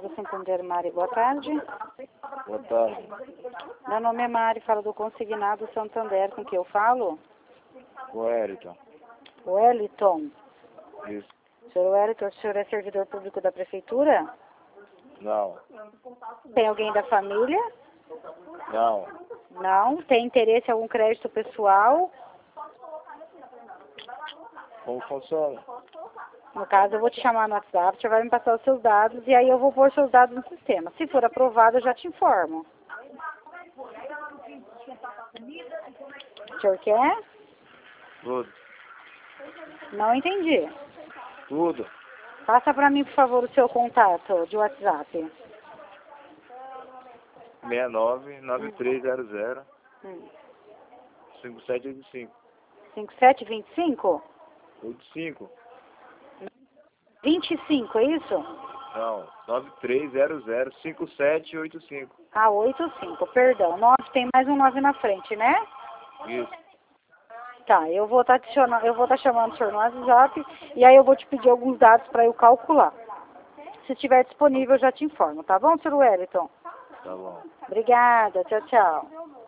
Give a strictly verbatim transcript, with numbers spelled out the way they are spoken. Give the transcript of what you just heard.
Casa Santander, Mari, boa tarde. Boa tarde. Meu nome é Mari, falo do Consignado Santander, com que eu falo? O Wellington. Wellington. Isso. Senhor Wellington, o senhor é servidor público da prefeitura? Não. Tem alguém da família? Não. Não. Tem interesse em algum crédito pessoal? Como funciona? No caso, eu vou te chamar no WhatsApp, você vai me passar os seus dados e aí eu vou pôr seus dados no sistema. Se for aprovado, eu já te informo. O senhor quer? Tudo. Não entendi. Tudo. Passa para mim, por favor, o seu contato de WhatsApp. seis nove nove três zero zero Hum. cinco sete oito cinco. cinco sete dois cinco? oito cinco. vinte e cinco, é isso? Não. nove três zero zero cinco sete oito cinco. Ah, oito cinco, perdão. nove, tem mais um nove na frente, né? Isso. Tá, eu vou estar tá eu vou estar tá chamando o senhor no WhatsApp e aí eu vou te pedir alguns dados para eu calcular. Se estiver disponível, eu já te informo, tá bom, senhor Wellington? Tá bom. Obrigada, tchau, tchau.